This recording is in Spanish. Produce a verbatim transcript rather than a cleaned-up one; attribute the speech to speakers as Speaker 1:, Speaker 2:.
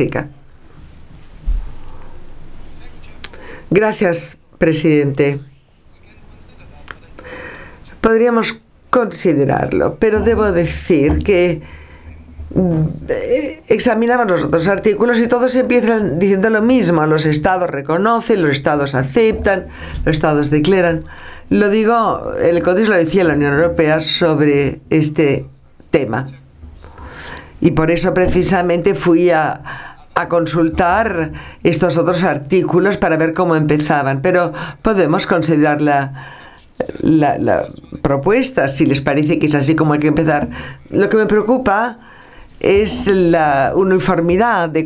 Speaker 1: África. Gracias, presidente. Podríamos considerarlo, pero debo decir que examinamos los otros artículos y todos empiezan diciendo lo mismo. Los estados reconocen, los estados aceptan, los estados declaran. Lo digo, el Código lo decía la Unión Europea sobre este tema. Y por eso precisamente fui a, a consultar estos otros artículos para ver cómo empezaban. Pero podemos considerar la, la, la propuesta, si les parece que es así como hay que empezar. Lo que me preocupa es la uniformidad de